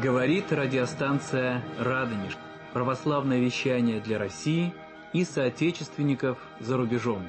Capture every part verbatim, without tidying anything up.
Говорит радиостанция «Радонеж». Православное вещание для России и соотечественников за рубежом.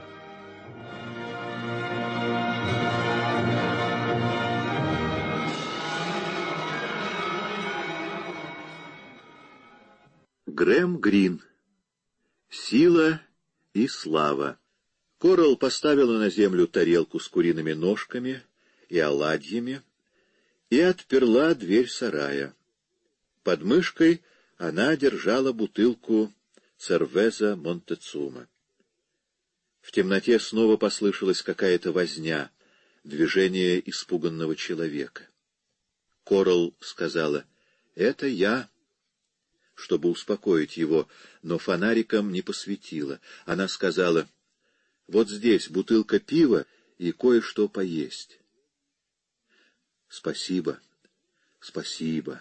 Грэм Грин. Сила и слава. Коралл поставила на землю тарелку с куриными ножками и оладьями и отперла дверь сарая. Под мышкой она держала бутылку цервеза Монтецума. В темноте снова послышалась какая-то возня, движение испуганного человека. Коралл сказала: «Это я», чтобы успокоить его, но фонариком не посветила. Она сказала: «Вот здесь бутылка пива и кое-что поесть». «Спасибо, спасибо».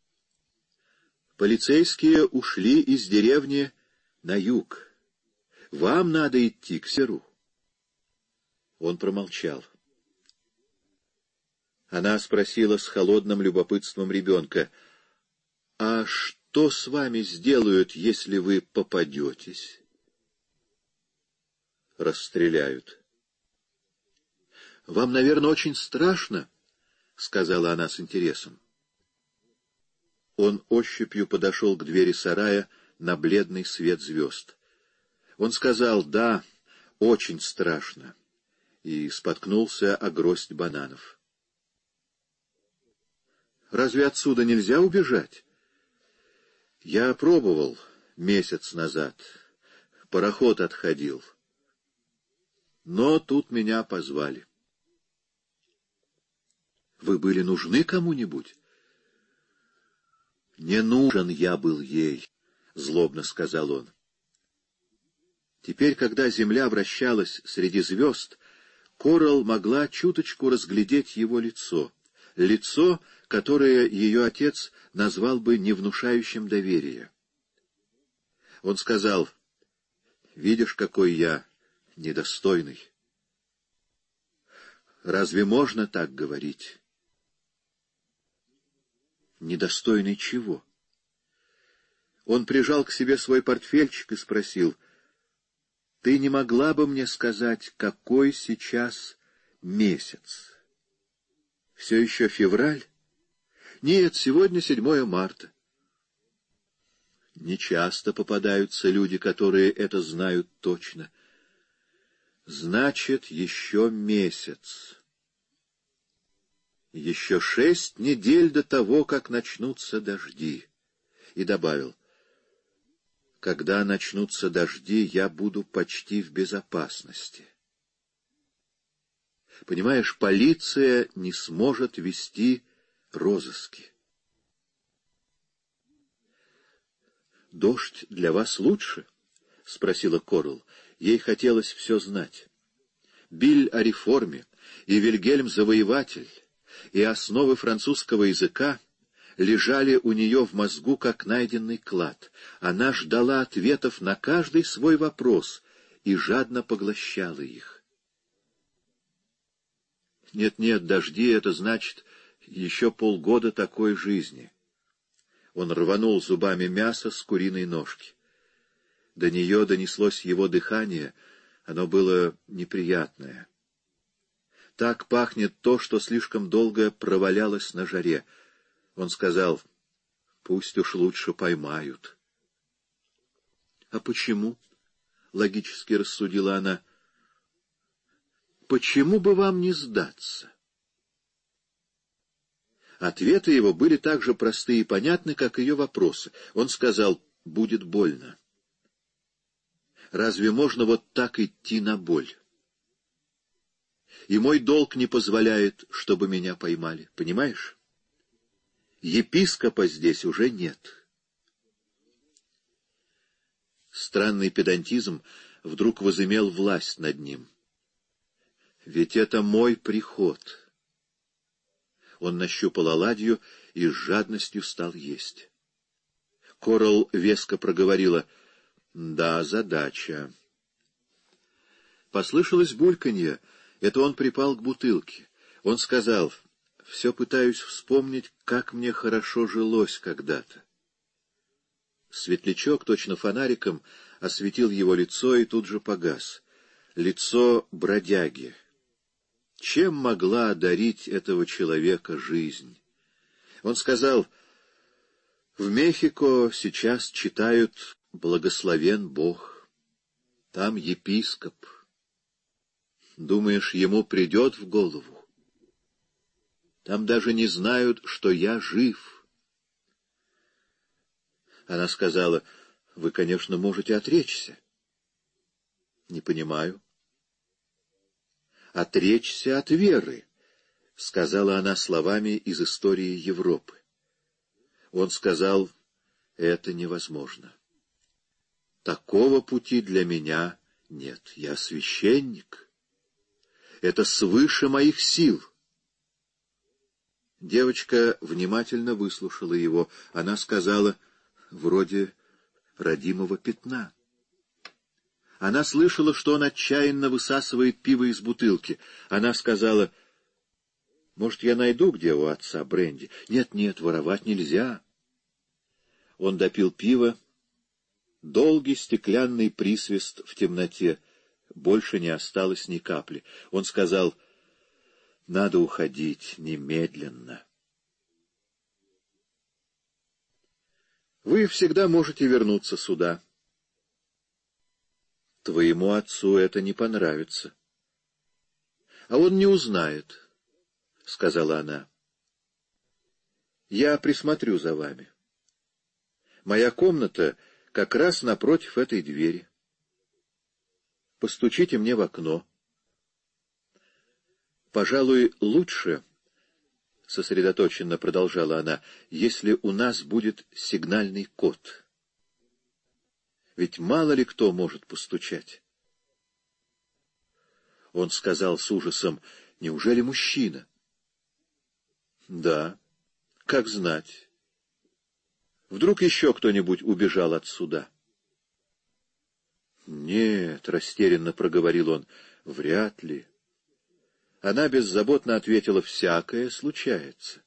Полицейские ушли из деревни на юг. Вам надо идти к Серу. Он промолчал. Она спросила с холодным любопытством ребенка: «А что с вами сделают, если вы попадетесь?» «Расстреляют». «Вам, наверное, очень страшно?» — сказала она с интересом. Он ощупью подошел к двери сарая на бледный свет звезд. Он сказал: «Да, очень страшно», и споткнулся о гроздь бананов. «Разве отсюда нельзя убежать?» «Я пробовал месяц назад. Пароход отходил. Но тут меня позвали». «Вы были нужны кому-нибудь?» «Не нужен я был ей», — злобно сказал он. Теперь, когда земля вращалась среди звезд, Коралл могла чуточку разглядеть его лицо, лицо, которое ее отец назвал бы не внушающим доверия. Он сказал: «Видишь, какой я недостойный». «Разве можно так говорить?» «Недостойный чего?» Он прижал к себе свой портфельчик и спросил: «Ты не могла бы мне сказать, какой сейчас месяц? Все еще февраль?» «Нет, сегодня седьмое марта». «Нечасто попадаются люди, которые это знают точно». «Значит, еще месяц. Еще шесть недель до того, как начнутся дожди». И добавил: «Когда начнутся дожди, я буду почти в безопасности». Понимаешь, полиция не сможет вести розыски. «Дождь для вас лучше?» — спросила Коралл. Ей хотелось все знать. Биль о реформе, и Вильгельм Завоеватель, и основы французского языка лежали у нее в мозгу, как найденный клад. Она ждала ответов на каждый свой вопрос и жадно поглощала их. «Нет-нет, дожди — это значит еще полгода такой жизни». Он рванул зубами мясо с куриной ножки. До нее донеслось его дыхание, оно было неприятное. Так пахнет то, что слишком долго провалялось на жаре. Он сказал: «Пусть уж лучше поймают». «А почему?» — логически рассудила она. «Почему бы вам не сдаться?» Ответы его были так же просты и понятны, как ее вопросы. Он сказал: «Будет больно». Разве можно вот так идти на боль? И мой долг не позволяет, чтобы меня поймали, понимаешь? Епископа здесь уже нет. Странный педантизм вдруг возымел власть над ним. Ведь это мой приход. Он нащупал оладью и с жадностью стал есть. Коралл веско проговорила: «Да, задача». Послышалось бульканье. Это он припал к бутылке. Он сказал: все пытаюсь вспомнить, как мне хорошо жилось когда-то. Светлячок, точно фонариком, осветил его лицо и тут же погас. Лицо бродяги. Чем могла одарить этого человека жизнь? Он сказал: «В Мехико сейчас читают «Благословен Бог». Там епископ. Думаешь, ему придет в голову? Там даже не знают, что я жив». Она сказала: «Вы, конечно, можете отречься». «Не понимаю». «Отречься от веры», — сказала она словами из истории Европы. Он сказал: «Это невозможно. Такого пути для меня нет. Я священник. Это свыше моих сил». Девочка внимательно выслушала его. Она сказала: «Вроде родимого пятна». Она слышала, что он отчаянно высасывает пиво из бутылки. Она сказала: «Может, я найду, где у отца бренди?» «Нет, нет, воровать нельзя». Он допил пиво. Долгий стеклянный присвист в темноте. Больше не осталось ни капли. Он сказал: «Надо уходить немедленно». «Вы всегда можете вернуться сюда». «Твоему отцу это не понравится». «А он не узнает», — сказала она. «Я присмотрю за вами. Моя комната как раз напротив этой двери. Постучите мне в окно. Пожалуй, лучше, — сосредоточенно продолжала она, — если у нас будет сигнальный код. Ведь мало ли кто может постучать». Он сказал с ужасом: «Неужели мужчина?» «Да, как знать. Вдруг еще кто-нибудь убежал отсюда?» «Нет», — растерянно проговорил он, — «вряд ли». Она беззаботно ответила: «Всякое случается».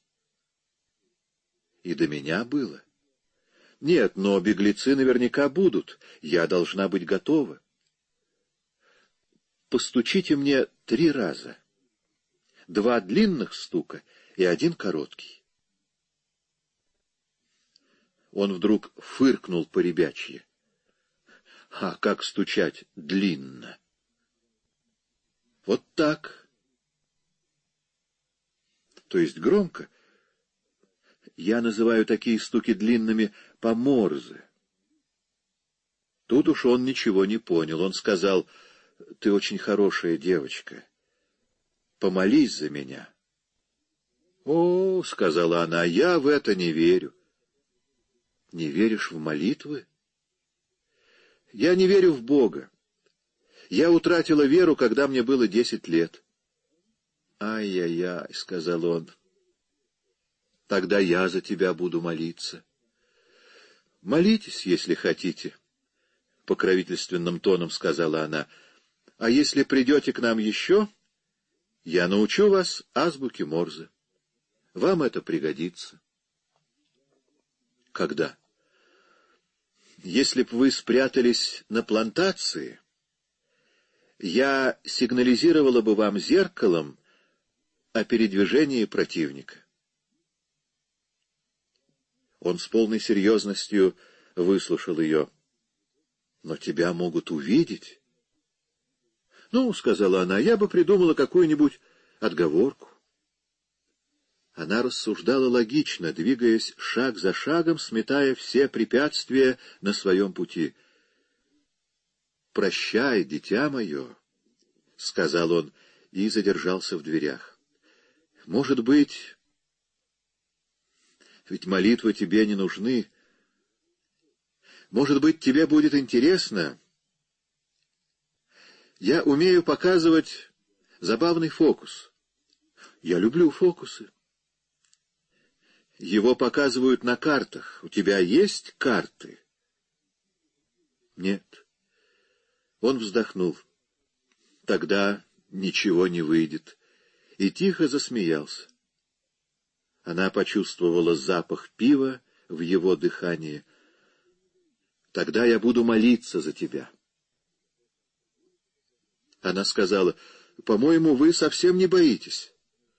«И до меня было». «Нет, но беглецы наверняка будут. Я должна быть готова». «Постучите мне три раза. Два длинных стука и один короткий». Он вдруг фыркнул по-ребячьи. «А как стучать длинно?» «Вот так». «То есть громко?» «Я называю такие стуки длинными по Морзе». Тут уж он ничего не понял. Он сказал: «Ты очень хорошая девочка. Помолись за меня». «О, — сказала она, — я в это не верю». «Не веришь в молитвы?» «Я не верю в Бога. Я утратила веру, когда мне было десять лет». «Ай-яй-яй, — сказал он, — тогда я за тебя буду молиться». «Молитесь, если хотите», — покровительственным тоном сказала она. «А если придете к нам еще, я научу вас азбуке Морзе. Вам это пригодится». «Когда?» «Если б вы спрятались на плантации, я сигнализировала бы вам зеркалом о передвижении противника». Он с полной серьезностью выслушал ее. «Но тебя могут увидеть». «Ну, — сказала она, — я бы придумала какую-нибудь отговорку». Она рассуждала логично, двигаясь шаг за шагом, сметая все препятствия на своем пути. «Прощай, дитя мое», — сказал он и задержался в дверях. «Может быть, ведь молитвы тебе не нужны. Может быть, тебе будет интересно. Я умею показывать забавный фокус. Я люблю фокусы. Его показывают на картах. У тебя есть карты?» «Нет». Он вздохнул. «Тогда ничего не выйдет». И тихо засмеялся. Она почувствовала запах пива в его дыхании. «Тогда я буду молиться за тебя». Она сказала: «По-моему, вы совсем не боитесь».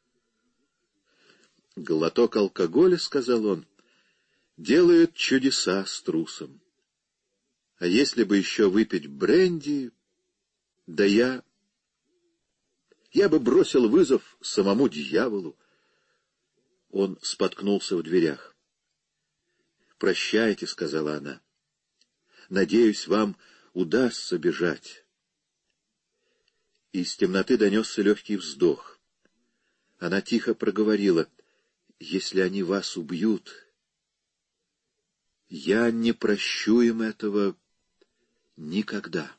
«Глоток алкоголя, — сказал он, — делает чудеса с трусом. А если бы еще выпить бренди, да я... я бы бросил вызов самому дьяволу». Он споткнулся в дверях. «Прощайте, — сказала она. — Надеюсь, вам удастся бежать». Из темноты донесся легкий вздох. Она тихо проговорила: «Если они вас убьют, я не прощу им этого никогда».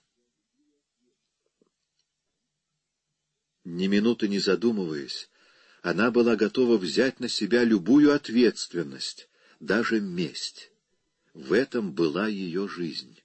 Ни минуты не задумываясь, она была готова взять на себя любую ответственность, даже месть. В этом была ее жизнь.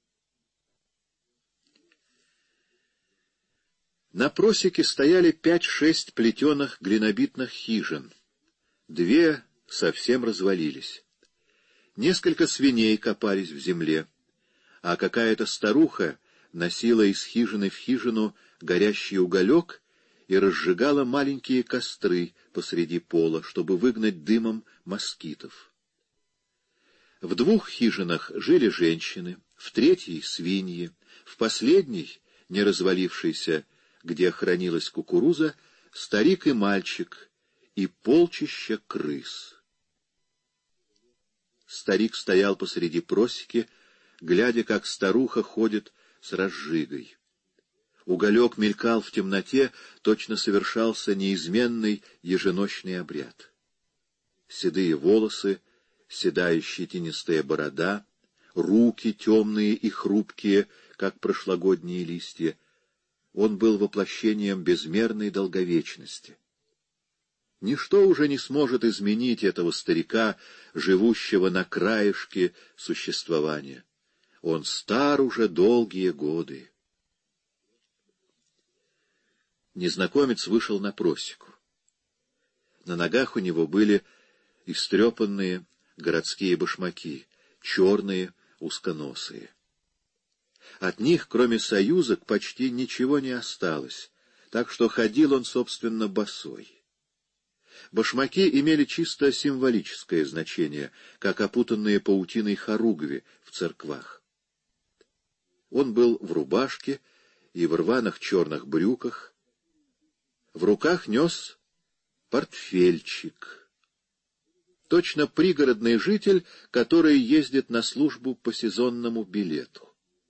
На просеке стояли пять-шесть плетеных глинобитных хижин. Две совсем развалились. Несколько свиней копались в земле, а какая-то старуха носила из хижины в хижину горящий уголек и разжигала маленькие костры посреди пола, чтобы выгнать дымом москитов. В двух хижинах жили женщины, в третьей — свиньи, в последней, не развалившейся, где хранилась кукуруза, старик и мальчик, и полчища крыс. Старик стоял посреди просеки, глядя, как старуха ходит с разжигой. Уголек мелькал в темноте, точно совершался неизменный еженочный обряд. Седые волосы, седая щетинистая борода, руки темные и хрупкие, как прошлогодние листья. Он был воплощением безмерной долговечности. Ничто уже не сможет изменить этого старика, живущего на краешке существования. Он стар уже долгие годы. Незнакомец вышел на просеку. На ногах у него были истрепанные городские башмаки, черные, узконосые. От них, кроме союзок, почти ничего не осталось, так что ходил он, собственно, босой. Башмаки имели чисто символическое значение, как опутанные паутиной хоругви в церквах. Он был в рубашке и в рваных черных брюках. В руках нес портфельчик. Точно пригородный житель, который ездит на службу по сезонному билету.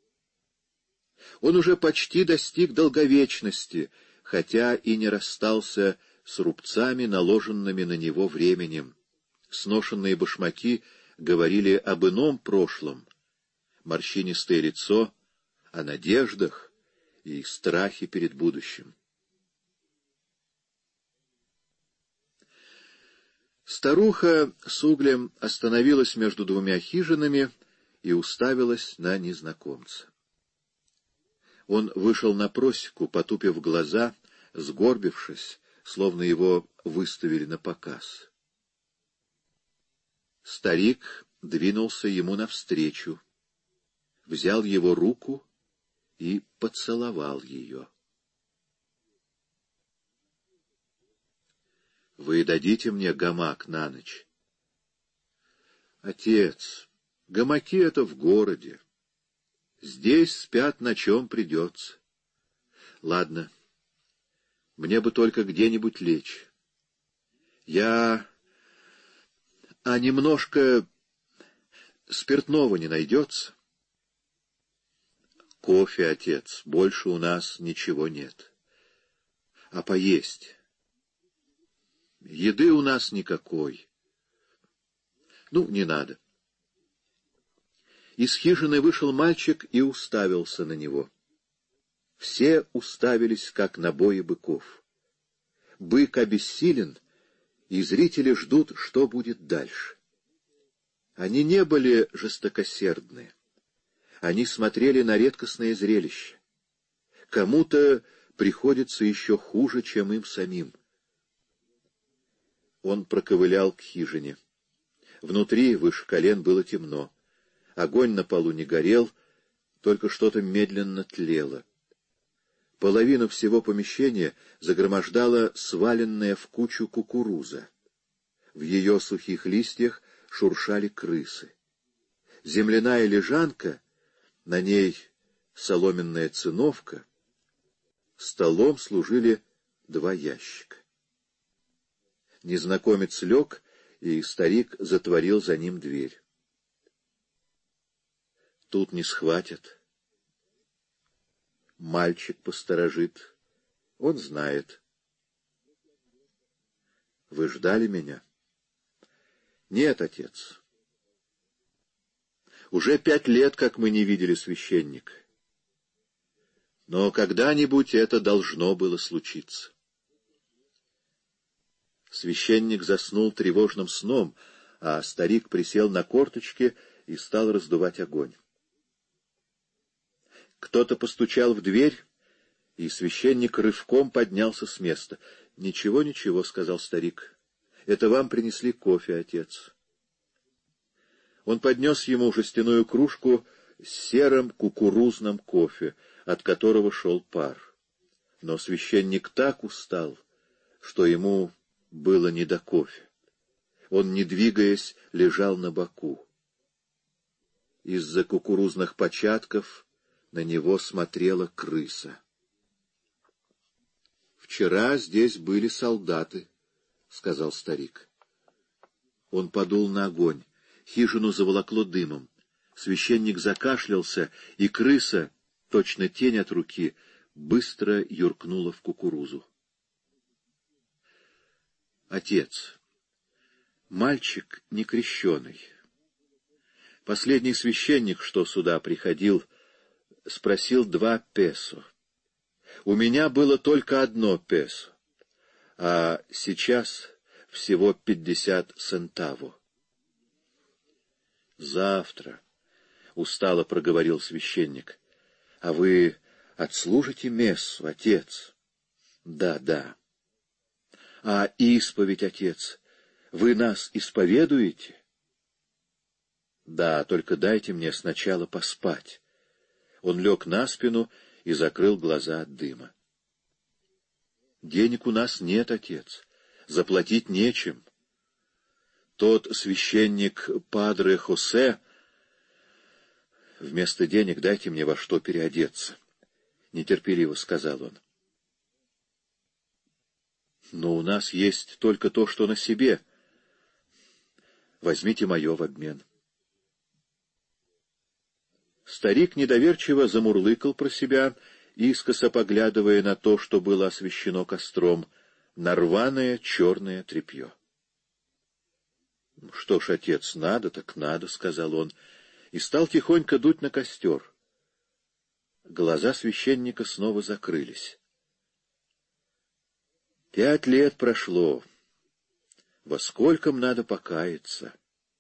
Он уже почти достиг долговечности, хотя и не расстался с рубцами, наложенными на него временем. Сношенные башмаки говорили об ином прошлом, морщинистое лицо — о надеждах и страхе перед будущим. Старуха с углем остановилась между двумя хижинами и уставилась на незнакомца. Он вышел на просеку, потупив глаза, сгорбившись, словно его выставили на показ. Старик двинулся ему навстречу, взял его руку и поцеловал ее. «Вы дадите мне гамак на ночь?» «Отец, гамаки — это в городе. Здесь спят на чем придется. Ладно, мне бы только где-нибудь лечь. Я... А немножко спиртного не найдется?» «Кофе, отец, больше у нас ничего нет. А поесть?» «Еды у нас никакой. Ну, не надо». Из хижины вышел мальчик и уставился на него. Все уставились, как на бои быков. Бык обессилен, и зрители ждут, что будет дальше. Они не были жестокосердны. Они смотрели на редкостное зрелище. Кому-то приходится еще хуже, чем им самим. Он проковылял к хижине. Внутри, выше колен, было темно. Огонь на полу не горел, только что-то медленно тлело. Половину всего помещения загромождала сваленная в кучу кукуруза. В ее сухих листьях шуршали крысы. Земляная лежанка, на ней соломенная циновка, столом служили два ящика. Незнакомец лег, и старик затворил за ним дверь. Тут не схватят. Мальчик посторожит. Он знает. Вы ждали меня? Нет, отец. Уже пять лет, как мы не видели священника. Но когда-нибудь это должно было случиться. Священник заснул тревожным сном, а старик присел на корточки и стал раздувать огонь. Кто-то постучал в дверь, и священник рывком поднялся с места. — Ничего, ничего, — сказал старик. — Это вам принесли кофе, отец. Он поднес ему жестяную кружку с серым кукурузным кофе, от которого шел пар. Но священник так устал, что ему было не до кофе. Он, не двигаясь, лежал на боку. Из-за кукурузных початков на него смотрела крыса. «Вчера здесь были солдаты», — сказал старик. Он подул на огонь. Хижину заволокло дымом. Священник закашлялся, и крыса, точно тень от руки, быстро юркнула в кукурузу. «Отец, мальчик некрещеный. Последний священник, что сюда приходил, спросил два песо. У меня было только одно песо, а сейчас всего пятьдесят центаво. Завтра, — устало проговорил священник, — а вы отслужите мессу, отец? Да, да. А исповедь, отец, вы нас исповедуете? Да, только дайте мне сначала поспать. Он лег на спину и закрыл глаза от дыма. Денег у нас нет, отец, заплатить нечем. Тот священник Падре Хосе... Вместо денег дайте мне во что переодеться, — нетерпеливо сказал он. Но у нас есть только то, что на себе. Возьмите мое в обмен. Старик недоверчиво замурлыкал про себя, искоса поглядывая на то, что было освещено костром, на рваное черное тряпье. — Что ж, отец, надо, так надо, — сказал он, и стал тихонько дуть на костер. Глаза священника снова закрылись. Пять лет прошло. Во скольком надо покаяться?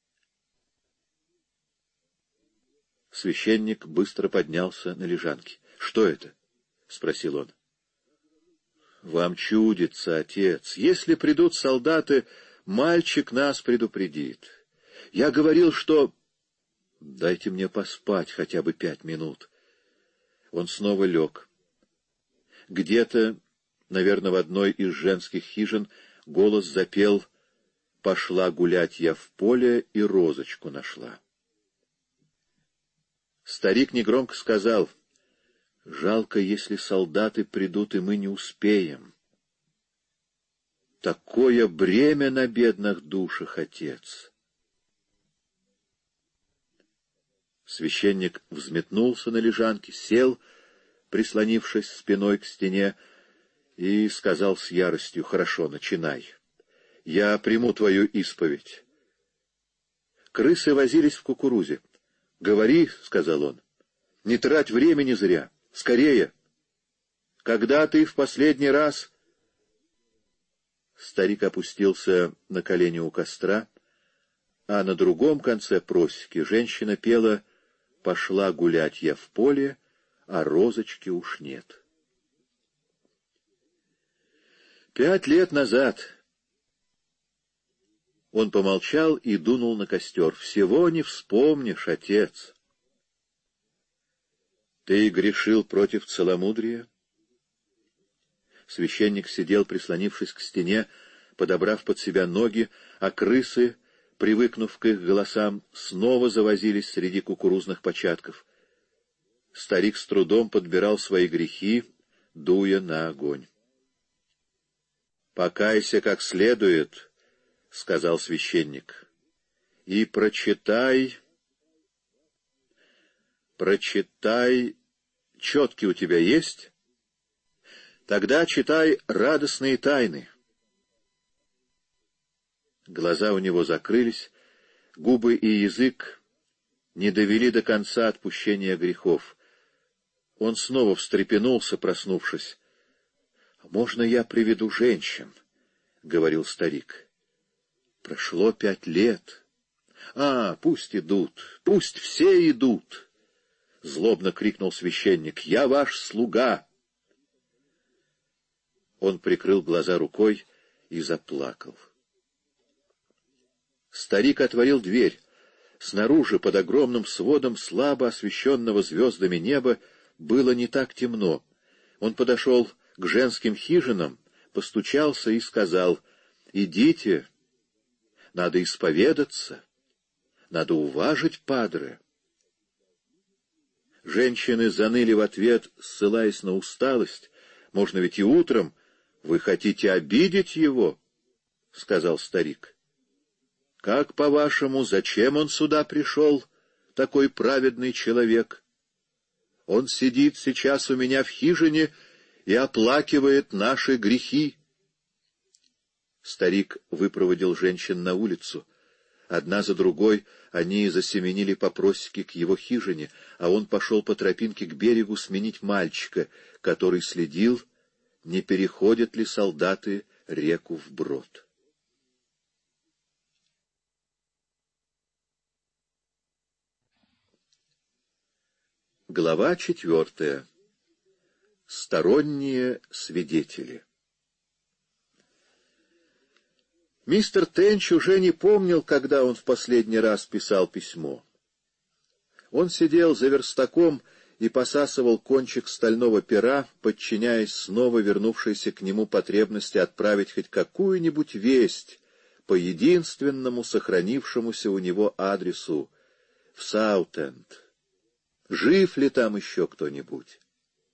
Священник быстро поднялся на лежанке. — Что это? — спросил он. — Вам чудится, отец. Если придут солдаты, мальчик нас предупредит. Я говорил, что... Дайте мне поспать хотя бы пять минут. Он снова лег. Где-то, наверное, в одной из женских хижин, голос запел: «Пошла гулять я в поле и розочку нашла». Старик негромко сказал: «Жалко, если солдаты придут, и мы не успеем. Такое бремя на бедных душах, отец». Священник взметнулся на лежанке, сел, прислонившись спиной к стене, и сказал с яростью: «Хорошо, начинай. Я приму твою исповедь». Крысы возились в кукурузе. «Говори», — сказал он, — «не трать времени зря. Скорее! Когда ты в последний раз...» Старик опустился на колени у костра, а на другом конце просеки женщина пела: «Пошла гулять я в поле, а розочки уж нет». Пять лет назад Он помолчал и дунул на костер. «Всего не вспомнишь, отец». «Ты грешил против целомудрия?» Священник сидел, прислонившись к стене, подобрав под себя ноги, а крысы, привыкнув к их голосам, снова завозились среди кукурузных початков. Старик с трудом подбирал свои грехи, дуя на огонь. «Покайся как следует», — сказал священник, — «и прочитай, прочитай, четки у тебя есть? Тогда читай радостные тайны». Глаза у него закрылись, губы и язык не довели до конца отпущения грехов. Он снова встрепенулся, проснувшись. «Можно я приведу женщин?» — говорил старик. «Прошло пять лет. А, пусть идут, пусть все идут!» — злобно крикнул священник. «Я ваш слуга!» Он прикрыл глаза рукой и заплакал. Старик отворил дверь. Снаружи, под огромным сводом слабо освещенного звездами неба, было не так темно. Он подошел к женским хижинам, постучался и сказал: «Идите, надо исповедаться, надо уважить падре». Женщины заныли в ответ, ссылаясь на усталость. «Можно ведь и утром. Вы хотите обидеть его?» — сказал старик. «Как, по-вашему, зачем он сюда пришел, такой праведный человек? Он сидит сейчас у меня в хижине и оплакивает наши грехи». Старик выпроводил женщин на улицу. Одна за другой они засеменили по просеке к его хижине, а он пошел по тропинке к берегу сменить мальчика, который следил, не переходят ли солдаты реку вброд. Глава четвертая. Сторонние свидетели. Мистер Тенч уже не помнил, когда он в последний раз писал письмо. Он сидел за верстаком и посасывал кончик стального пера, подчиняясь снова вернувшейся к нему потребности отправить хоть какую-нибудь весть по единственному сохранившемуся у него адресу в Саутенд. Жив ли там еще кто-нибудь?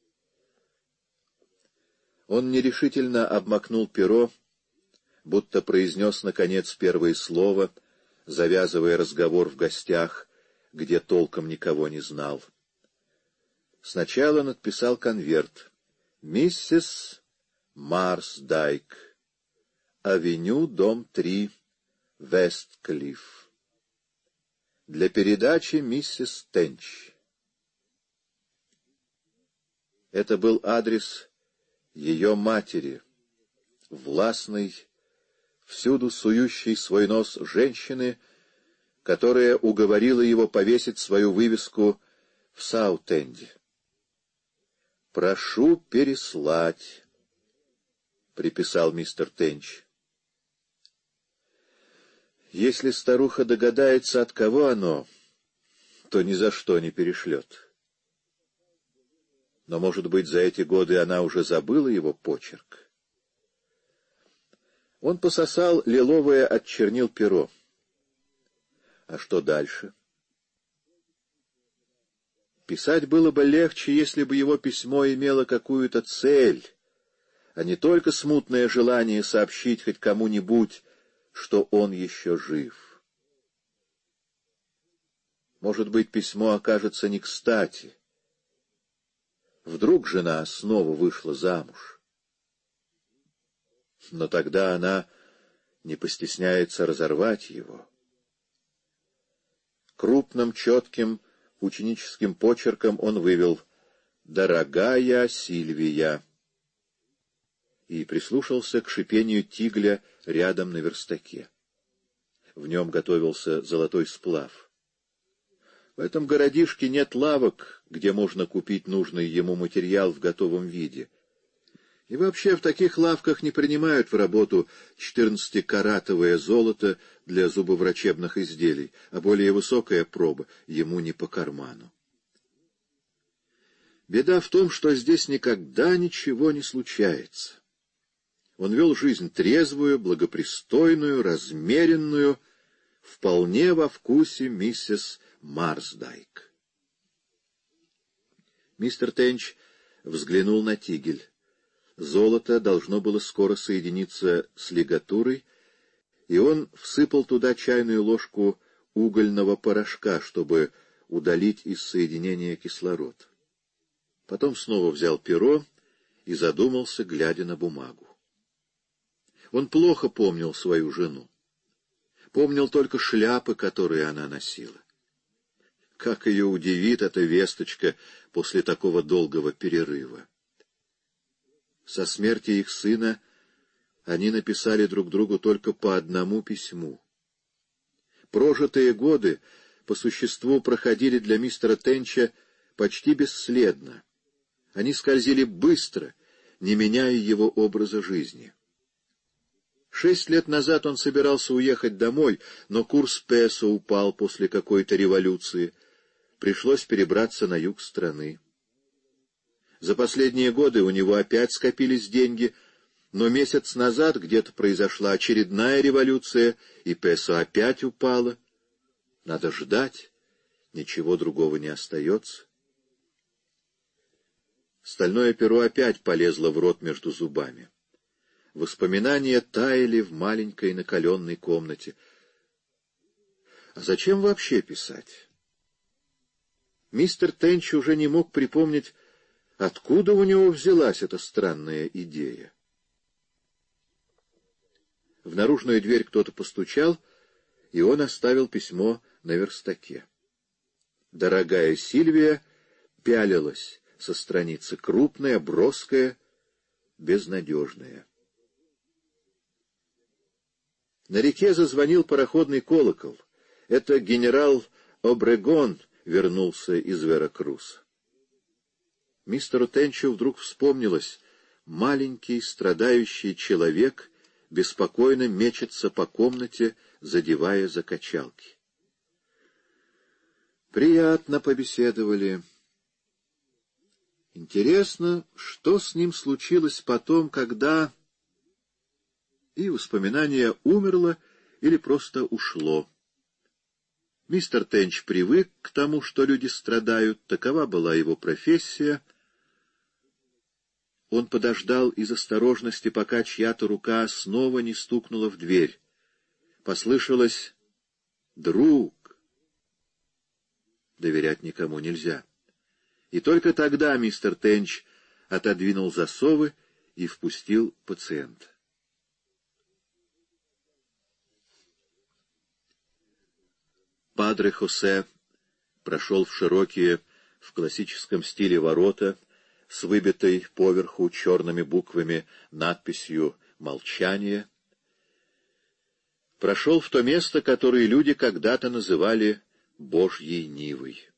Он нерешительно обмакнул перо, будто произнес, наконец, первое слово, завязывая разговор в гостях, где толком никого не знал. Сначала он отписал конверт. «Миссис Марсдайк, авеню, дом три, Вестклифф. Для передачи миссис Тенч». Это был адрес ее матери, властной, всюду сующей свой нос женщины, которая уговорила его повесить свою вывеску в Саутенде. «Прошу переслать», — приписал мистер Тенч. Если старуха догадается, от кого оно, то ни за что не перешлет. Но, может быть, за эти годы она уже забыла его почерк. Он пососал лиловое от чернил перо. А что дальше? Писать было бы легче, если бы его письмо имело какую-то цель, а не только смутное желание сообщить хоть кому-нибудь, что он еще жив. Может быть, письмо окажется не кстати. Вдруг жена снова вышла замуж. Но тогда она не постесняется разорвать его. Крупным, четким, ученическим почерком он вывел «Дорогая Сильвия» и прислушался к шипению тигля рядом на верстаке. В нем готовился золотой сплав. В этом городишке нет лавок, где можно купить нужный ему материал в готовом виде. И вообще в таких лавках не принимают в работу четырнадцатикаратовое золото для зубоврачебных изделий, а более высокая проба ему не по карману. Беда в том, что здесь никогда ничего не случается. Он вел жизнь трезвую, благопристойную, размеренную, вполне во вкусе миссис Марсдайк. Мистер Тенч взглянул на тигель. Золото должно было скоро соединиться с лигатурой, и он всыпал туда чайную ложку угольного порошка, чтобы удалить из соединения кислород. Потом снова взял перо и задумался, глядя на бумагу. Он плохо помнил свою жену. Помнил только шляпы, которые она носила. Как ее удивит эта весточка после такого долгого перерыва. Со смерти их сына они написали друг другу только по одному письму. Прожитые годы по существу проходили для мистера Тенча почти бесследно. Они скользили быстро, не меняя его образа жизни. Шесть лет назад он собирался уехать домой, но курс песо упал после какой-то революции. Пришлось перебраться на юг страны. За последние годы у него опять скопились деньги, но месяц назад где-то произошла очередная революция, и песо опять упало. Надо ждать, ничего другого не остается. Стальное перо опять полезло в рот между зубами. Воспоминания таяли в маленькой накаленной комнате. А зачем вообще писать? Мистер Тенч уже не мог припомнить, откуда у него взялась эта странная идея. В наружную дверь кто-то постучал, и он оставил письмо на верстаке. Дорогая Сильвия пялилась со страницы, крупная, броская, безнадежная. На реке зазвонил пароходный колокол. Это генерал Обрегон вернулся из Веракруса. Мистеру Тенчу вдруг вспомнилось: маленький страдающий человек беспокойно мечется по комнате, задевая за качалки. Приятно побеседовали. Интересно, что с ним случилось потом, когда... И воспоминание умерло или просто ушло. Мистер Тенч привык к тому, что люди страдают, такова была его профессия. Он подождал из осторожности, пока чья-то рука снова не стукнула в дверь. Послышалось: «Друг». Доверять никому нельзя. И только тогда мистер Тенч отодвинул засовы и впустил пациента. Падре Хосе прошел в широкие, в классическом стиле ворота, с выбитой поверху черными буквами надписью «Молчание». Прошел в то место, которое люди когда-то называли Божьей Нивой.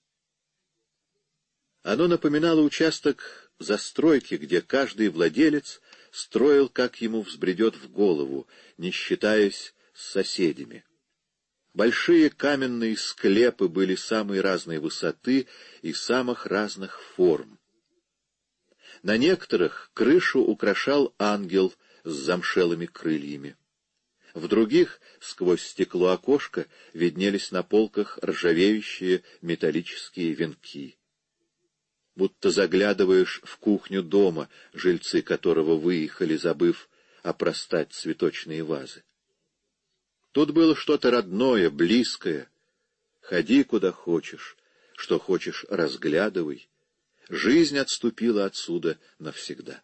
Оно напоминало участок застройки, где каждый владелец строил, как ему взбредет в голову, не считаясь с соседями. Большие каменные склепы были самой разной высоты и самых разных форм. На некоторых крышу украшал ангел с замшелыми крыльями. В других, сквозь стекло окошка, виднелись на полках ржавеющие металлические венки. Будто заглядываешь в кухню дома, жильцы которого выехали, забыв опростать цветочные вазы. Тут было что-то родное, близкое. Ходи куда хочешь, что хочешь разглядывай. Жизнь отступила отсюда навсегда.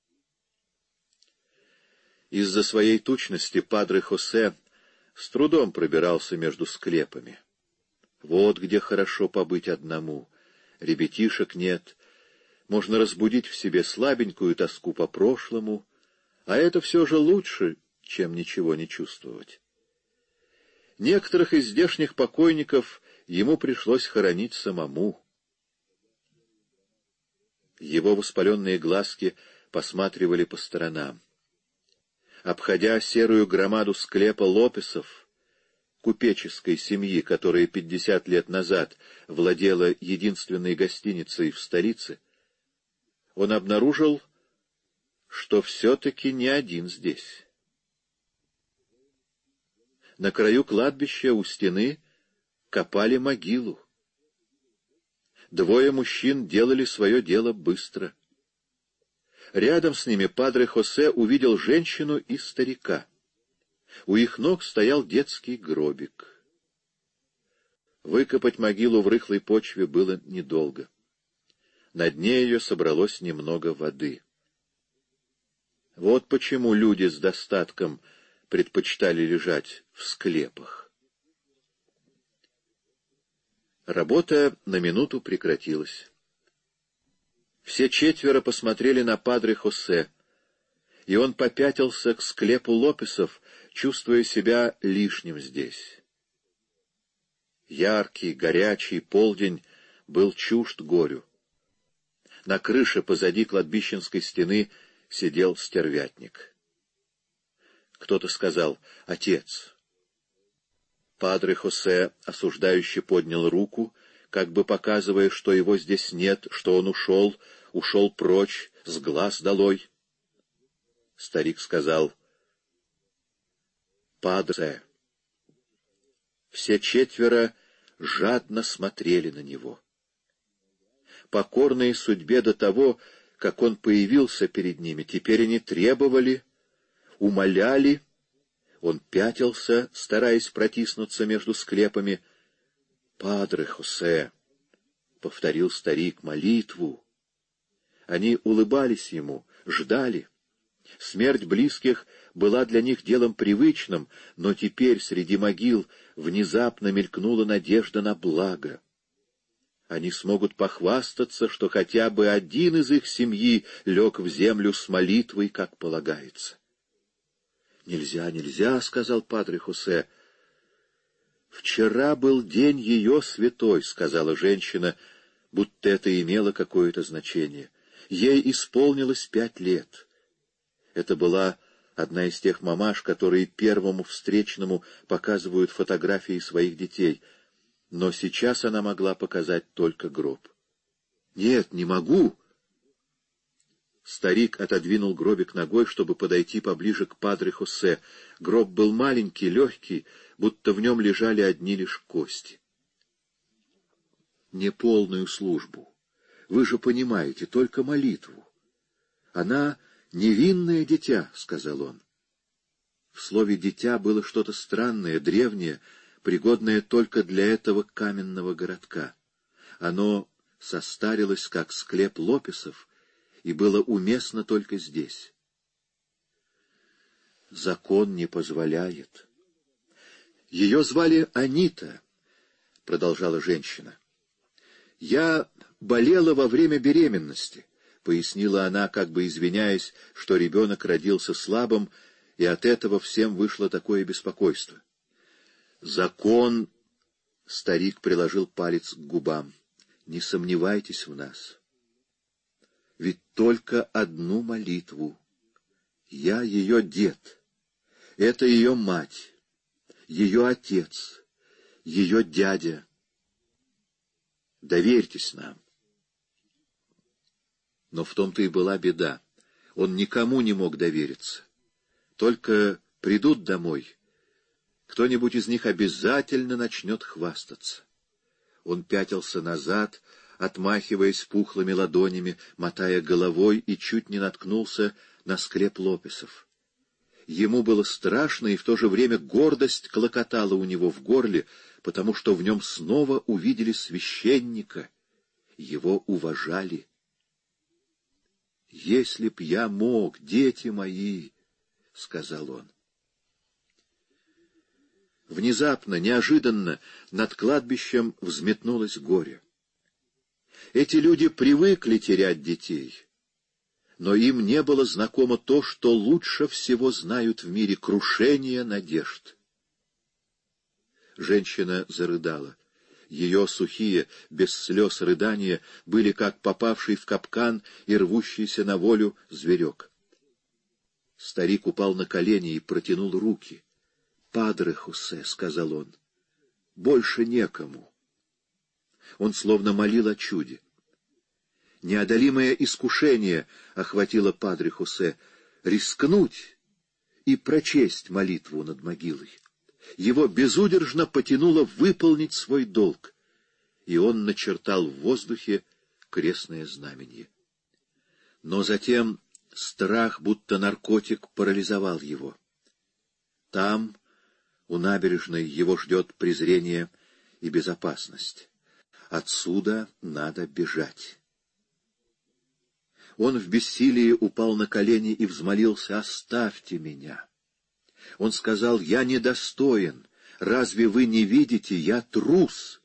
Из-за своей тучности падре Хосе с трудом пробирался между склепами. Вот где хорошо побыть одному. Ребятишек нет. Можно разбудить в себе слабенькую тоску по прошлому, а это все же лучше, чем ничего не чувствовать. Некоторых из здешних покойников ему пришлось хоронить самому. Его воспаленные глазки посматривали по сторонам. Обходя серую громаду склепа Лопесов, купеческой семьи, которая пятьдесят лет назад владела единственной гостиницей в столице, он обнаружил, что все-таки не один здесь. На краю кладбища у стены копали могилу. Двое мужчин делали свое дело быстро. Рядом с ними падре Хосе увидел женщину и старика. У их ног стоял детский гробик. Выкопать могилу в рыхлой почве было недолго. На дне ее собралось немного воды. Вот почему люди с достатком предпочитали лежать в склепах. Работа на минуту прекратилась. Все четверо посмотрели на падре Хосе, и он попятился к склепу Лопесов, чувствуя себя лишним здесь. Яркий, горячий полдень был чужд горю. На крыше позади кладбищенской стены сидел стервятник. Кто-то сказал: «Отец». Падре Хосе осуждающе поднял руку, как бы показывая, что его здесь нет, что он ушел, ушел прочь, с глаз долой. Старик сказал: «Падре». Все четверо жадно смотрели на него. Покорные судьбе до того, как он появился перед ними, теперь они требовали, умоляли. Он пятился, стараясь протиснуться между склепами. «Падре Хосе», — повторил старик, — «молитву». Они улыбались ему, ждали. Смерть близких была для них делом привычным, но теперь среди могил внезапно мелькнула надежда на благо. Они смогут похвастаться, что хотя бы один из их семьи лег в землю с молитвой, как полагается. «Нельзя, нельзя», — сказал падре Хосе. «Вчера был день ее святой», — сказала женщина, будто это имело какое-то значение. Ей исполнилось пять лет. Это была одна из тех мамаш, которые первому встречному показывают фотографии своих детей. Но сейчас она могла показать только гроб. «Нет, не могу!» Старик отодвинул гробик ногой, чтобы подойти поближе к падре Хосе. Гроб был маленький, легкий, будто в нем лежали одни лишь кости. «Неполную службу. Вы же понимаете, только молитву. Она невинное дитя», — сказал он. В слове «дитя» было что-то странное, древнее, пригодное только для этого каменного городка. Оно состарилось, как склеп Лопесов, и было уместно только здесь. Закон не позволяет. Ее звали Анита, — продолжала женщина. Я болела во время беременности, — пояснила она, как бы извиняясь, что ребенок родился слабым, и от этого всем вышло такое беспокойство. Закон, — старик приложил палец к губам, — не сомневайтесь в нас. Ведь только одну молитву. Я ее дед, это ее мать, ее отец, ее дядя. Доверьтесь нам. Но в том-то и была беда. Он никому не мог довериться. Только придут домой, кто-нибудь из них обязательно начнет хвастаться. Он пятился назад, отмахиваясь пухлыми ладонями, мотая головой, и чуть не наткнулся на склеп Лопесов. Ему было страшно, и в то же время гордость клокотала у него в горле, потому что в нем снова увидели священника. Его уважали. «Если б я мог, дети мои», — сказал он. Внезапно, неожиданно над кладбищем взметнулось горе. Эти люди привыкли терять детей, но им не было знакомо то, что лучше всего знают в мире — крушение надежд. Женщина зарыдала. Ее сухие, без слез рыдания были как попавший в капкан и рвущийся на волю зверек. Старик упал на колени и протянул руки. «Падре Хосе», — сказал он, — «больше некому». Он словно молил о чуде. Неодолимое искушение охватило падре Хосе — рискнуть и прочесть молитву над могилой. Его безудержно потянуло выполнить свой долг, и он начертал в воздухе крестное знамение. Но затем страх, будто наркотик, парализовал его. Там, у набережной, его ждет презрение и безопасность. Отсюда надо бежать. Он в бессилии упал на колени и взмолился: «Оставьте меня». Он сказал: «Я недостоин. Разве вы не видите? Я трус».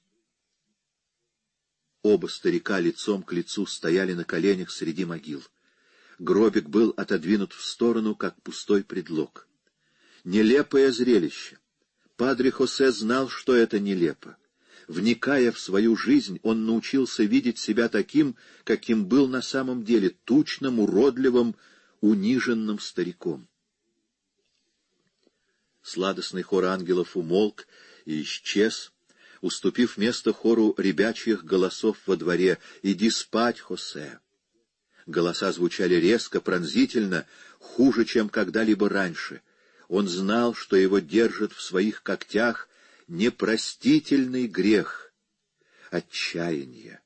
Оба старика лицом к лицу стояли на коленях среди могил. Гробик был отодвинут в сторону, как пустой предлог. Нелепое зрелище. Падре Хосе знал, что это нелепо. Вникая в свою жизнь, он научился видеть себя таким, каким был на самом деле, тучным, уродливым, униженным стариком. Сладостный хор ангелов умолк и исчез, уступив место хору ребячьих голосов во дворе: «Иди спать, Хосе». Голоса звучали резко, пронзительно, хуже, чем когда-либо раньше. Он знал, что его держит в своих когтях непростительный грех — отчаяние.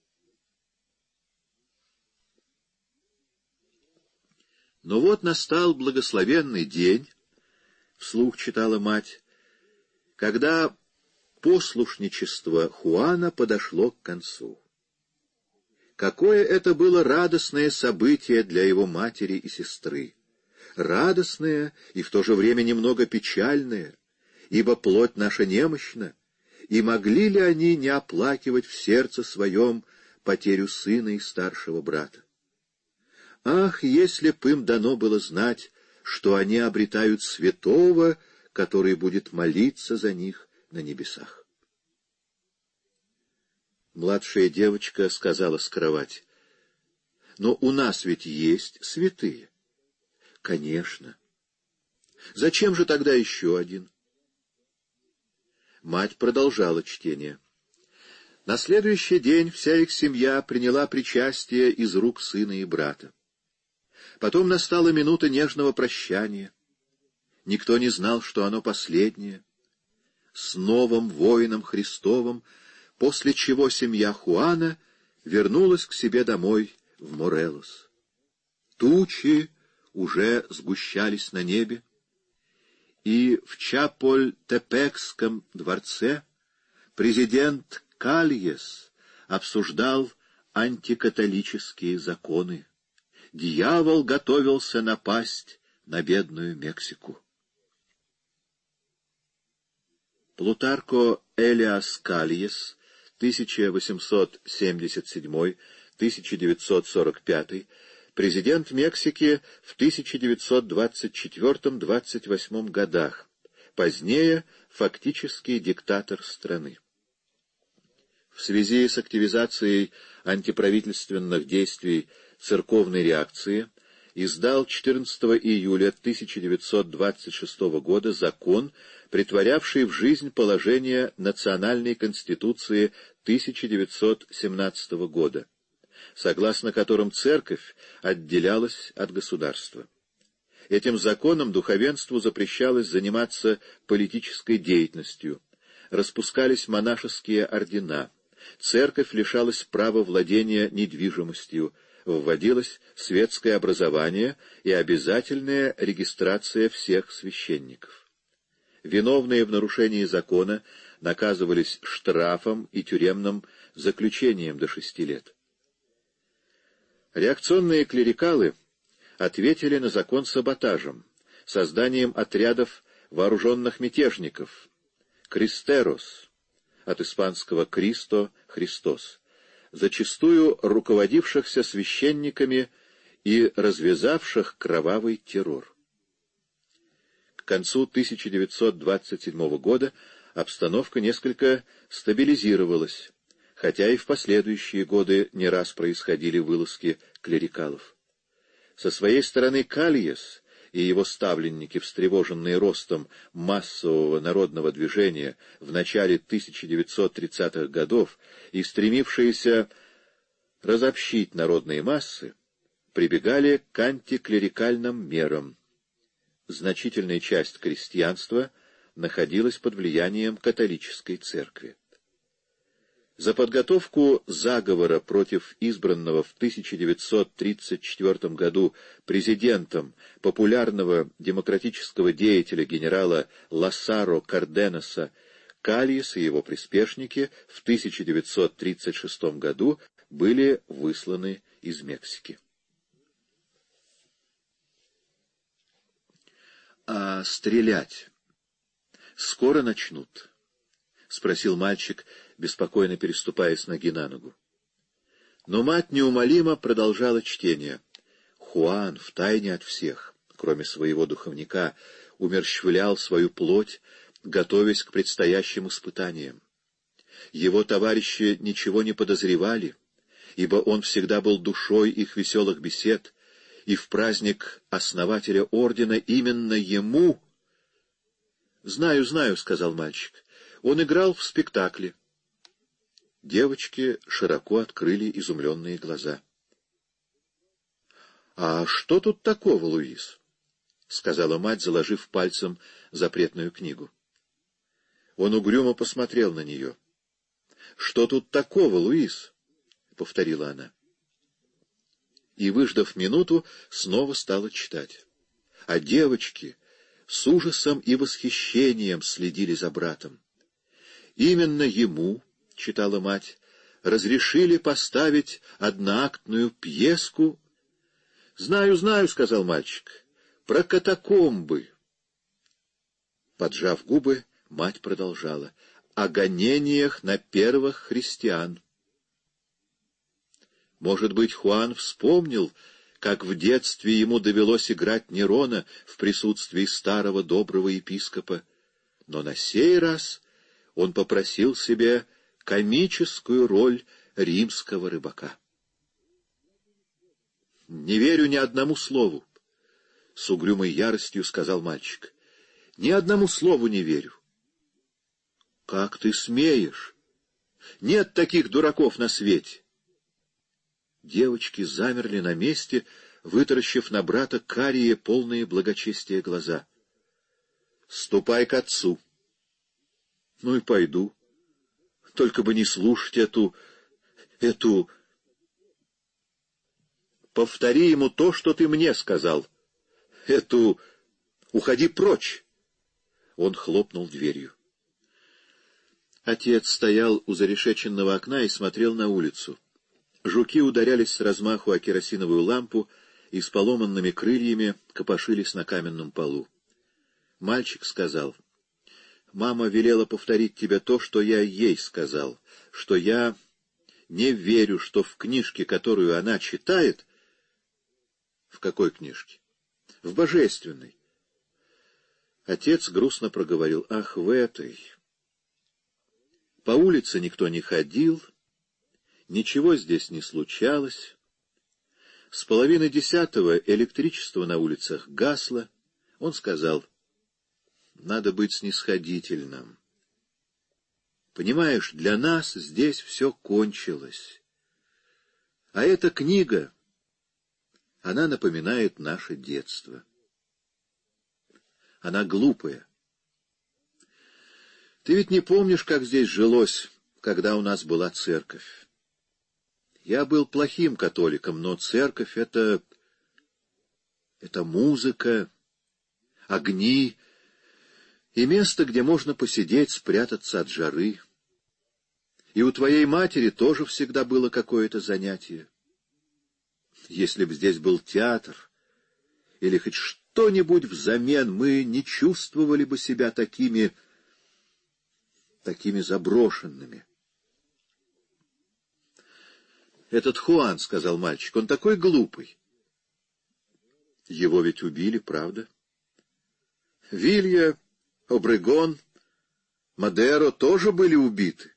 Но вот настал благословенный день, вслух читала мать, когда послушничество Хуана подошло к концу. Какое это было радостное событие для его матери и сестры! Радостное и в то же время немного печальное, ибо плоть наша немощна, и могли ли они не оплакивать в сердце своем потерю сына и старшего брата? Ах, если б им дано было знать, что они обретают святого, который будет молиться за них на небесах. Младшая девочка сказала с кровати: «Но у нас ведь есть святые». «Конечно. Зачем же тогда еще один?» Мать продолжала чтение. На следующий день вся их семья приняла причастие из рук сына и брата. Потом настала минута нежного прощания. Никто не знал, что оно последнее. С новым воином Христовым, после чего семья Хуана вернулась к себе домой в Морелос. Тучи уже сгущались на небе, и в Чаполь-Тепекском дворце президент Кальес обсуждал антикатолические законы. Дьявол готовился напасть на бедную Мексику. Плутарко Элиас Кальес, тысяча восемьсот семьдесят седьмой — тысяча девятьсот сорок пятый, президент Мексики в тысяча девятьсот двадцать четвёртом — двадцать восьмом годах, позднее фактически диктатор страны. В связи с активизацией антиправительственных действий церковной реакции издал четырнадцатого июля тысяча девятьсот двадцать шестого года закон, претворявший в жизнь положение Национальной Конституции тысяча девятьсот семнадцатого года, согласно которым церковь отделялась от государства. Этим законом духовенству запрещалось заниматься политической деятельностью, распускались монашеские ордена, церковь лишалась права владения недвижимостью, вводилось светское образование и обязательная регистрация всех священников. Виновные в нарушении закона наказывались штрафом и тюремным заключением до шести лет. Реакционные клерикалы ответили на закон саботажем, созданием отрядов вооруженных мятежников, «кристерос», от испанского «Кристо» — «Христос», зачастую руководившихся священниками и развязавших кровавый террор. К концу тысяча девятьсот двадцать седьмого года обстановка несколько стабилизировалась, хотя и в последующие годы не раз происходили вылазки клерикалов. Со своей стороны Кальяс и его ставленники, встревоженные ростом массового народного движения в начале тысяча девятьсот тридцатых годов и стремившиеся разобщить народные массы, прибегали к антиклерикальным мерам. Значительная часть крестьянства находилась под влиянием католической церкви. За подготовку заговора против избранного в тысяча девятьсот тридцать четвёртом году президентом популярного демократического деятеля генерала Лассаро Карденаса Кальяс и его приспешники в тысяча девятьсот тридцать шестом году были высланы из Мексики. «А стрелять скоро начнут?» — спросил мальчик, беспокойно переступая с ноги на ногу. Но мать неумолимо продолжала чтение. Хуан, втайне от всех, кроме своего духовника, умерщвлял свою плоть, готовясь к предстоящим испытаниям. Его товарищи ничего не подозревали, ибо он всегда был душой их веселых бесед, и в праздник основателя ордена именно ему... — Знаю, знаю, — сказал мальчик. — Он играл в спектакле. Девочки широко открыли изумленные глаза. — А что тут такого, Луис? — сказала мать, заложив пальцем запретную книгу. Он угрюмо посмотрел на нее. — Что тут такого, Луис? — повторила она. И, выждав минуту, снова стала читать. А девочки с ужасом и восхищением следили за братом. Именно ему, — читала мать, — разрешили поставить одноактную пьеску. — Знаю, знаю, — сказал мальчик, — про катакомбы. Поджав губы, мать продолжала. — О гонениях на первых христиан. Может быть, Хуан вспомнил, как в детстве ему довелось играть Нерона в присутствии старого доброго епископа, но на сей раз он попросил себе комическую роль римского рыбака. — Не верю ни одному слову, — с угрюмой яростью сказал мальчик. — Ни одному слову не верю. — Как ты смеешь? Нет таких дураков на свете. Девочки замерли на месте, вытаращив на брата карие, полные благочестия глаза. — Ступай к отцу. — Ну и пойду. Только бы не слушать эту... эту... — Повтори ему то, что ты мне сказал. Эту... Уходи прочь. Он хлопнул дверью. Отец стоял у зарешеченного окна и смотрел на улицу. Жуки ударялись с размаху о керосиновую лампу и с поломанными крыльями копошились на каменном полу. Мальчик сказал: «Мама велела повторить тебе то, что я ей сказал, что я не верю, что в книжке, которую она читает...» «В какой книжке?» «В божественной». Отец грустно проговорил: «Ах, в этой...» По улице никто не ходил, ничего здесь не случалось. С половины десятого электричество на улицах гасло. Он сказал: «Надо быть снисходительным. Понимаешь, для нас здесь все кончилось. А эта книга, она напоминает наше детство. Она глупая. Ты ведь не помнишь, как здесь жилось, когда у нас была церковь? Я был плохим католиком, но церковь — это... это музыка, огни и место, где можно посидеть, спрятаться от жары. И у твоей матери тоже всегда было какое-то занятие. Если б здесь был театр или хоть что-нибудь взамен, мы не чувствовали бы себя такими... такими заброшенными». «Этот Хуан, — сказал мальчик, — он такой глупый». «Его ведь убили, правда?» «Вилья, Обрегон, Мадеро тоже были убиты.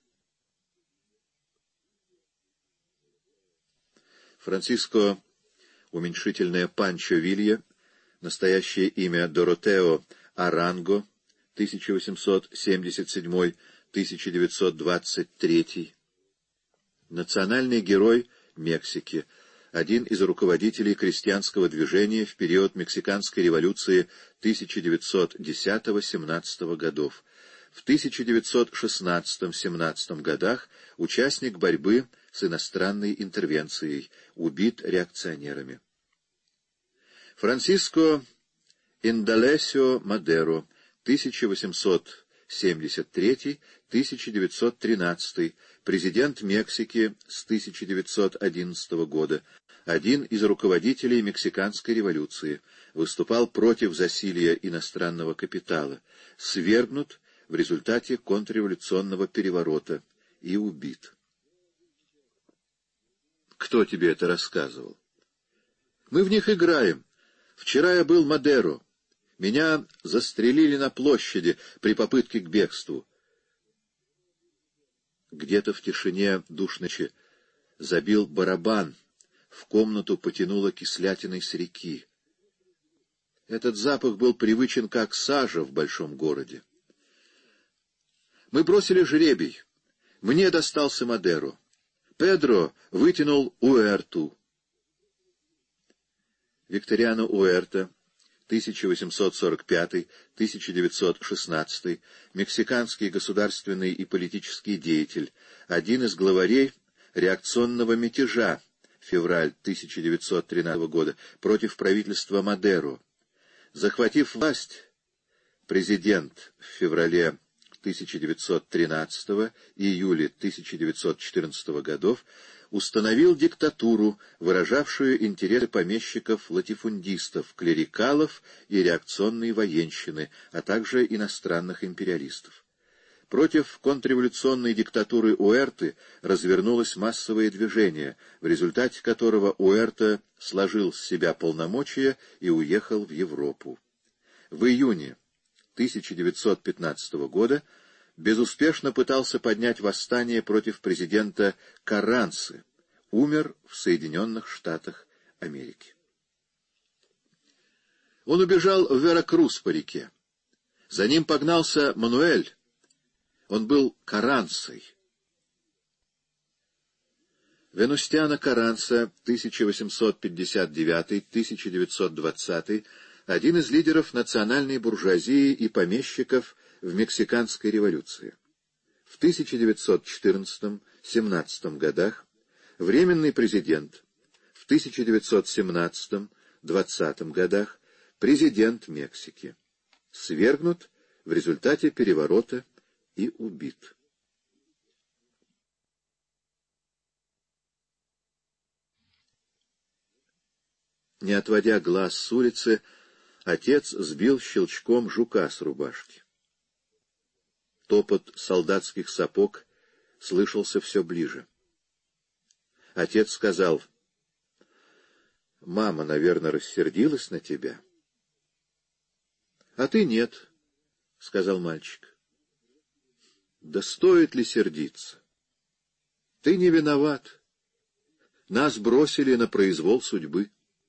Франциско, уменьшительное Панчо Вилья, настоящее имя Доротео Аранго, тысяча восемьсот семьдесят седьмой — тысяча девятьсот двадцать третий, национальный герой Мексики, один из руководителей крестьянского движения в период Мексиканской революции тысяча девятьсот десятого — семнадцатого годов. В тысяча девятьсот шестнадцатом — семнадцатом годах участник борьбы с иностранной интервенцией, убит реакционерами. Франсиско Индалесио Мадеро, тысяча восемьсот семьдесят третий — тысяча девятьсот тринадцатый, президент Мексики с тысяча девятьсот одиннадцатого года, один из руководителей Мексиканской революции, выступал против засилья иностранного капитала, свергнут в результате контрреволюционного переворота и убит. Кто тебе это рассказывал? Мы в них играем. Вчера я был Мадеро. Меня застрелили на площади при попытке к бегству. Где-то в тишине душночи забил барабан, в комнату потянуло кислятиной с реки. Этот запах был привычен как сажа в большом городе. Мы бросили жребий. Мне достался Мадеро. Педро вытянул Уэрту. Викториано Уэрта, тысяча восемьсот сорок пятый — тысяча девятьсот шестнадцатый, мексиканский государственный и политический деятель, один из главарей реакционного мятежа, февраль тысяча девятьсот тринадцатого года, против правительства Мадеро. Захватив власть, президент в феврале тысяча девятьсот тринадцатого и июле тысяча девятьсот четырнадцатого годов установил диктатуру, выражавшую интересы помещиков-латифундистов, клерикалов и реакционной военщины, а также иностранных империалистов. Против контрреволюционной диктатуры Уэрты развернулось массовое движение, в результате которого Уэрта сложил с себя полномочия и уехал в Европу. В июне тысяча девятьсот пятнадцатого года безуспешно пытался поднять восстание против президента Каррансы, умер в Соединенных Штатах Америки. Он убежал в Веракрус по реке. За ним погнался Мануэль. Он был Каррансой. Венустиано Карранса, тысяча восемьсот пятьдесят девятый — тысяча девятьсот двадцатый, один из лидеров национальной буржуазии и помещиков в Мексиканской революции. В тысяча девятьсот четырнадцатом — семнадцатом годах временный президент, в тысяча девятьсот семнадцатом — двадцатом годах президент Мексики. Свергнут в результате переворота и убит. Не отводя глаз с улицы, отец сбил щелчком жука с рубашки. Топот солдатских сапог слышался все ближе. Отец сказал: «Мама, наверное, рассердилась на тебя». «А ты нет», — сказал мальчик. «Да стоит ли сердиться? Ты не виноват. Нас бросили на произвол судьбы».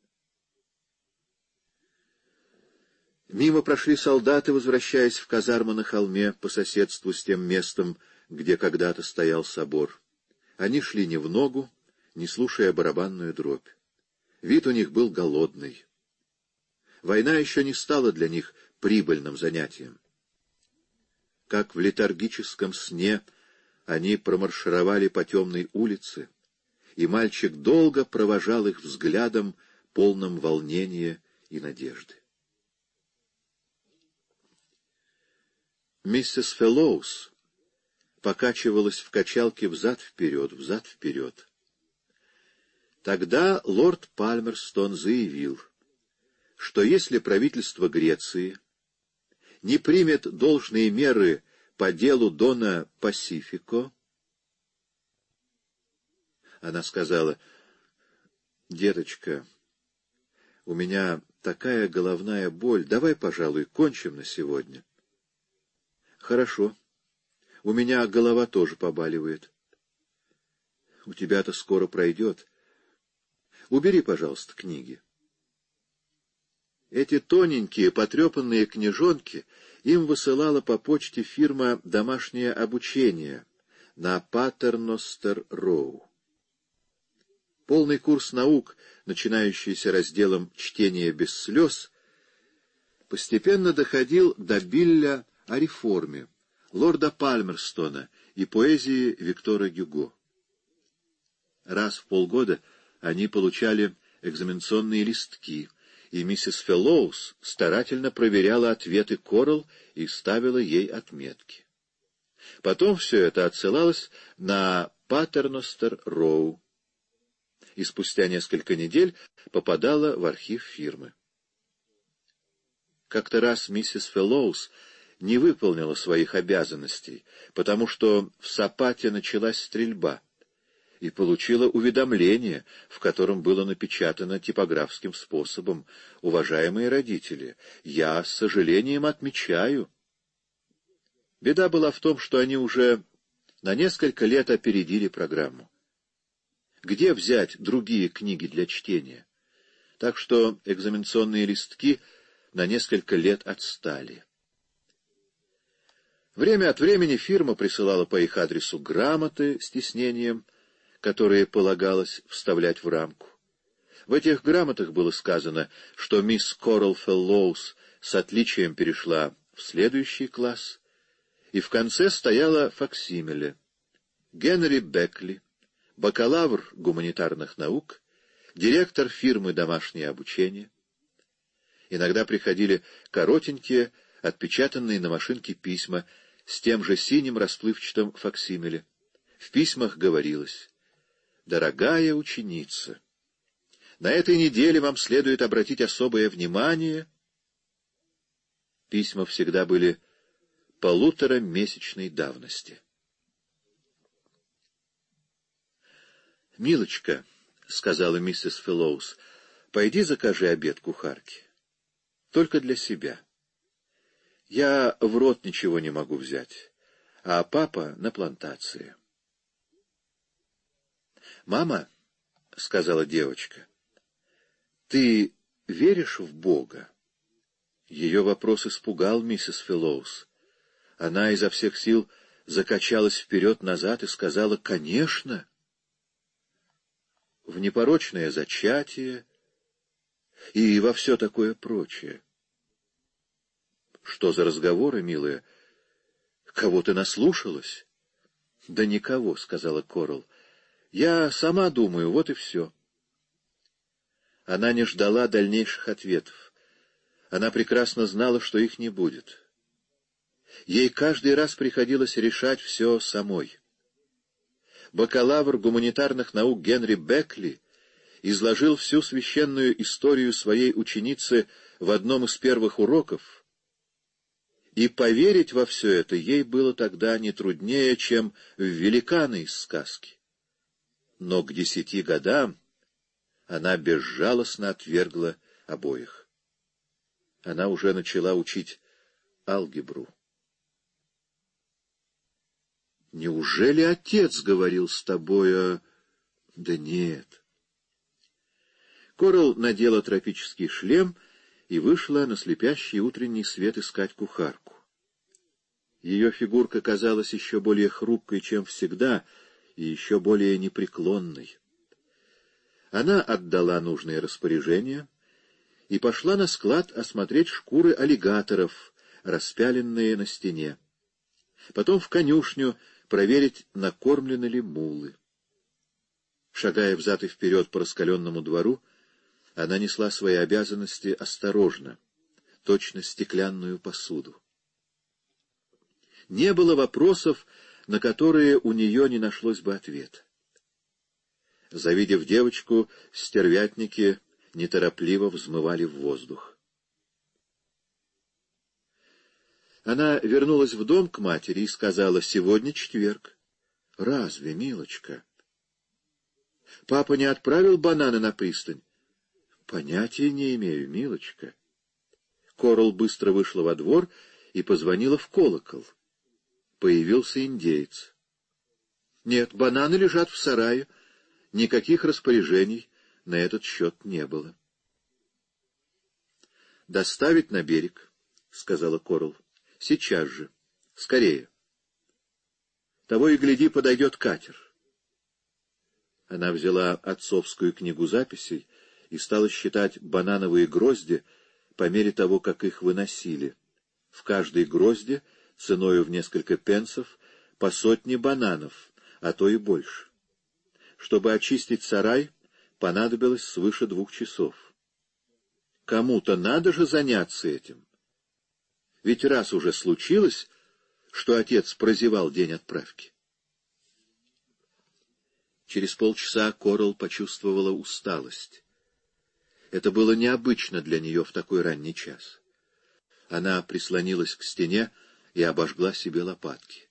Мимо прошли солдаты, возвращаясь в казармы на холме по соседству с тем местом, где когда-то стоял собор. Они шли не в ногу, не слушая барабанную дробь. Вид у них был голодный. Война еще не стала для них прибыльным занятием. Как в летаргическом сне они промаршировали по темной улице, и мальчик долго провожал их взглядом, полным волнения и надежды. Миссис Феллоус покачивалась в качалке взад-вперед, взад-вперед. Тогда лорд Пальмерстон заявил, что если правительство Греции не примет должные меры по делу Дона Пасифико, она сказала: «Деточка, у меня такая головная боль, давай, пожалуй, кончим на сегодня». «Хорошо», У меня голова тоже побаливает. У тебя-то скоро пройдет. Убери, пожалуйста, книги. Эти тоненькие, потрепанные книжонки им высылала по почте фирма «Домашнее обучение» на Патерностер-Роу. Полный курс наук, начинающийся разделом «Чтение без слез», постепенно доходил до Билля о реформе, лорда Пальмерстона и поэзии Виктора Гюго. Раз в полгода они получали экзаменационные листки, и миссис Феллоус старательно проверяла ответы Коралл и ставила ей отметки. Потом все это отсылалось на Патерностер-Роу, и спустя несколько недель попадало в архив фирмы. Как-то раз миссис Феллоус не выполнила своих обязанностей, потому что в Сапате началась стрельба, и получила уведомление, в котором было напечатано типографским способом: «Уважаемые родители, я с сожалением отмечаю». Беда была в том, что они уже на несколько лет опередили программу. Где взять другие книги для чтения? Так что экзаменационные листки на несколько лет отстали. Время от времени фирма присылала по их адресу грамоты с тиснением, которые полагалось вставлять в рамку. В этих грамотах было сказано, что мисс Коралл Феллоус с отличием перешла в следующий класс, и в конце стояла факсимиле: Генри Бекли, бакалавр гуманитарных наук, директор фирмы «Домашнее обучение». Иногда приходили коротенькие, отпечатанные на машинке письма с тем же синим расплывчатым факсимиле. В письмах говорилось: «Дорогая ученица, на этой неделе вам следует обратить особое внимание». Письма всегда были полуторамесячной давности. «Милочка», — сказала миссис Феллоус, — «пойди закажи обед кухарке. Только для себя. Я в рот ничего не могу взять, а папа на плантации». «Мама», — сказала девочка, — «ты веришь в Бога?» Ее вопрос испугал миссис Феллоус. Она изо всех сил закачалась вперед-назад и сказала: «Конечно!» В непорочное зачатие и во все такое прочее. «Что за разговоры, милая? Кого ты наслушалась?» «Да никого», — сказала Коралл. «Я сама думаю, вот и все». Она не ждала дальнейших ответов. Она прекрасно знала, что их не будет. Ей каждый раз приходилось решать все самой. Бакалавр гуманитарных наук Генри Бекли изложил всю священную историю своей ученицы в одном из первых уроков, и поверить во все это ей было тогда не труднее, чем в великаны из сказки. Но к десяти годам она безжалостно отвергла обоих. Она уже начала учить алгебру. «Неужели отец говорил с тобой о...» «Да нет». Коралл надела тропический шлем и вышла на слепящий утренний свет искать кухарку. Ее фигурка казалась еще более хрупкой, чем всегда, и еще более непреклонной. Она отдала нужные распоряжения и пошла на склад осмотреть шкуры аллигаторов, распяленные на стене. Потом в конюшню проверить, накормлены ли мулы. Шагая взад и вперед по раскаленному двору, она несла свои обязанности осторожно, точно стеклянную посуду. Не было вопросов, на которые у нее не нашлось бы ответа. Завидев девочку, стервятники неторопливо взмывали в воздух. Она вернулась в дом к матери и сказала: «Сегодня четверг». «Разве, милочка?» «Папа не отправил бананы на пристань?» «Понятия не имею, милочка». Коралл быстро вышла во двор и позвонила в колокол. появился индеец. Нет, бананы лежат в сарае, никаких распоряжений на этот счет не было. «Доставить на берег», — сказала Корл. «Сейчас же. Скорее. Того и гляди, подойдет катер». Она взяла отцовскую книгу записей и стала считать банановые грозди по мере того, как их выносили. В каждой грозде, ценою в несколько пенсов, по сотне бананов, а то и больше. Чтобы очистить сарай, понадобилось свыше двух часов. Кому-то надо же заняться этим. Ведь раз уже случилось, что отец прозевал день отправки. Через полчаса Корл почувствовала усталость. Это было необычно для нее в такой ранний час. Она прислонилась к стене и обожгла себе лопатки.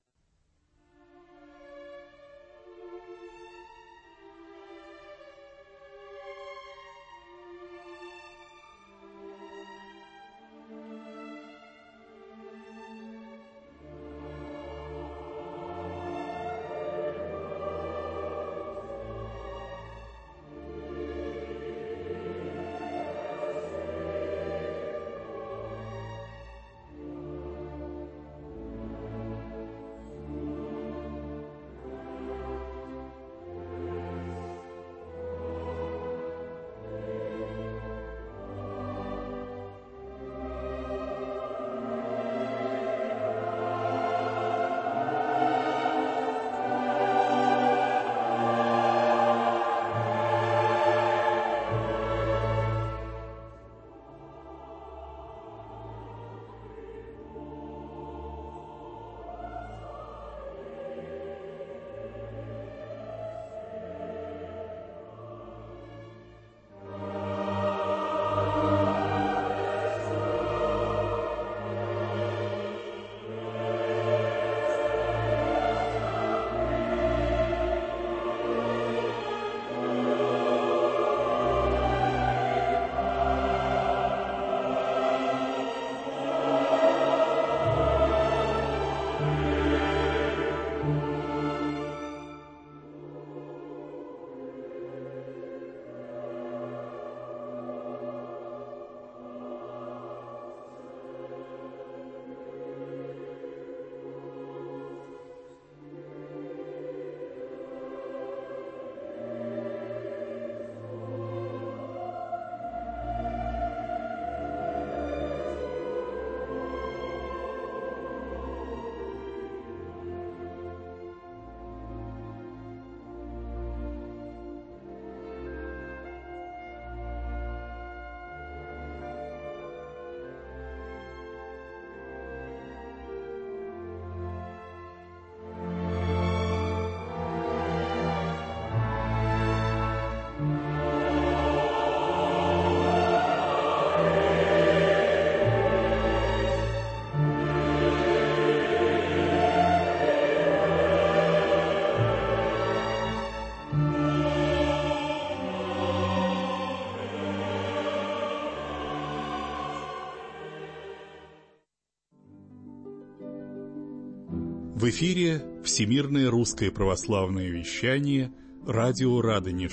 В эфире Всемирное русское православное вещание, радио Радонеж.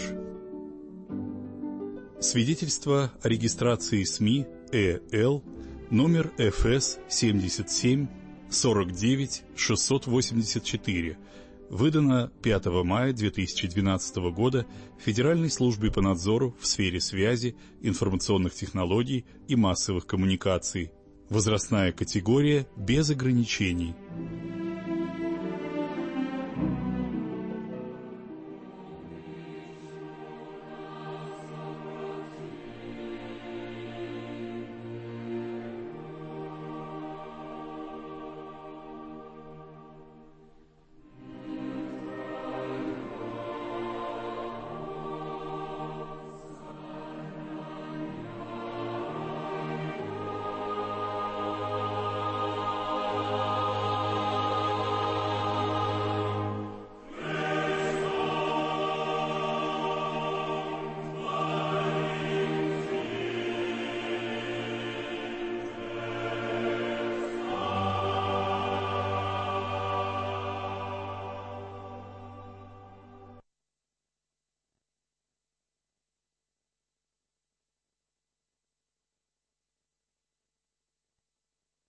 Свидетельство о регистрации СМИ ЭЛ номер эф эс семьдесят семь сорок девять шестьсот восемьдесят четыре, выдано пятого мая две тысячи двенадцатого года Федеральной службой по надзору в сфере связи, информационных технологий и массовых коммуникаций. Возрастная категория без ограничений.